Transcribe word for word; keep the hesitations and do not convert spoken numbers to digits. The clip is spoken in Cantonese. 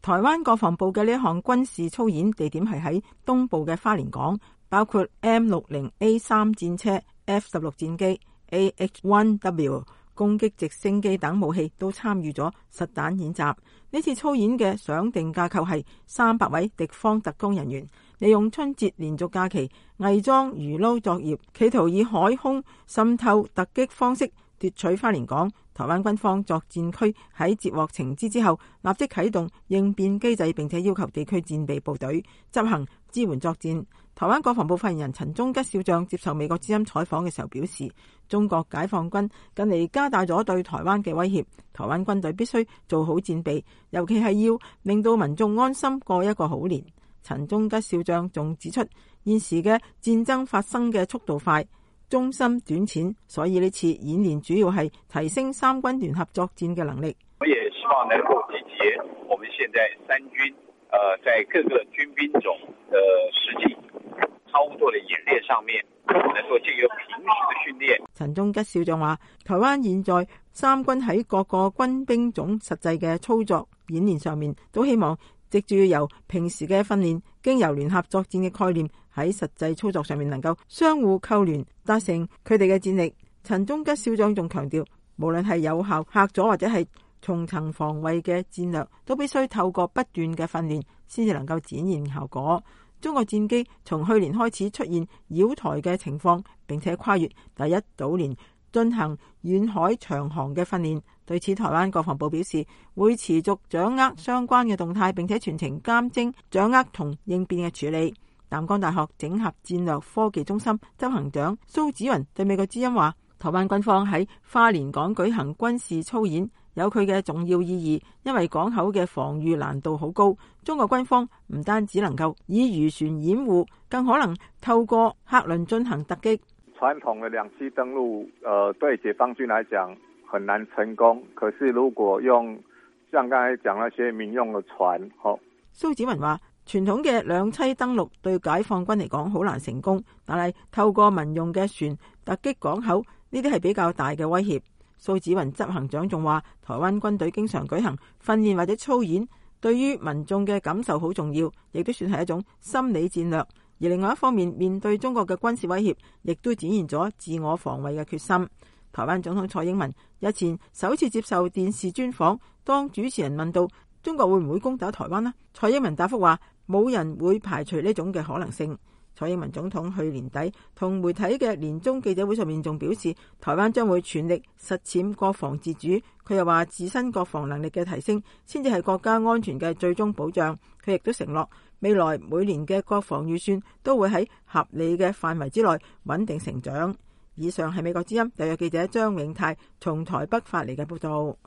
台灣國防部嘅呢一項軍事操演地點係喺東部嘅花蓮港，包括 M 六十 A 三戰車、F 十六戰機、A H 一 W 攻擊直升機等武器都參與咗實彈演習。呢次操演嘅想定架構係三百位敵方特工人員利用春節連續假期偽裝魚撈作業，企圖以海空滲透突擊方式奪取花蓮港。台灣軍方作戰區喺接獲情資之後，立即啟動應變機制，並且要求地區戰備部隊執行支援作戰。台灣國防部發言人陳忠吉少將接受美國之音採訪嘅時候表示，中國解放軍近嚟加大咗對台灣嘅威脅，台灣軍隊必須做好戰備，尤其係要令到民眾安心過一個好年。陳忠吉少將仲指出，現時嘅戰爭發生嘅速度快，中心短淺，所以呢次演練主要係提升三軍聯合作戰嘅能力。 我也希望能夠集結我們現在三軍，呃，在各個軍兵種的實際操作的演練上面，能夠借由平時的訓練。 陳忠吉少將話，台灣現在三軍喺各個軍兵種實際嘅操作演練上面，都希望藉住由平時嘅訓練，經由聯合作戰嘅概念，喺實際操作上面能夠相互扣聯，達成佢哋嘅戰力。陳忠吉少將仲強調，無論係有效嚇阻或者係重層防衛嘅戰略，都必須透過不斷嘅訓練先至能夠展現效果。中國戰機從去年開始出現擾台嘅情況，並且跨越第一島鏈進行遠海長航嘅訓練。對此，台灣國防部表示會持續掌握相關嘅動態，並且全程監偵、掌握同應變嘅處理。淡江大學整合戰略科技中心執行長蘇紫雲對美國之音話，台灣軍方喺花蓮港舉行軍事操演有佢嘅重要意義，因為港口嘅防禦難度好高，中國軍方唔單止能夠以漁船掩護，更可能透過客輪進行突擊。 傳統嘅兩棲登陸，呃，對解放軍來講很難成功。可是如果用像剛才講那些民用嘅船，好， 蘇紫雲話，傳統嘅兩棲登陸對解放軍嚟講好難成功，但係透過民用嘅船突擊港口，呢啲係比較大嘅威脅。蘇紫雲執行長仲話，台灣軍隊經常舉行訓練或者操演，對於民眾嘅感受好重要，亦都算係一種心理戰略。而另外一方面，面對中國嘅軍事威脅，亦都展現咗自我防衛嘅決心。台灣總統蔡英文日前首次接受電視專訪，當主持人問到中國會唔會攻打台灣呢？蔡英文答覆話，冇人會排除呢種嘅可能性。蔡英文總統去年底同媒體嘅年終記者會上面仲表示，台灣將會全力實踐國防自主。佢又話，自身國防能力嘅提升先至係國家安全嘅最終保障。佢亦都承諾，未來每年嘅國防預算都會喺合理嘅範圍之內穩定成長。以上係美國之音特約記者張永泰從台北發嚟嘅報道。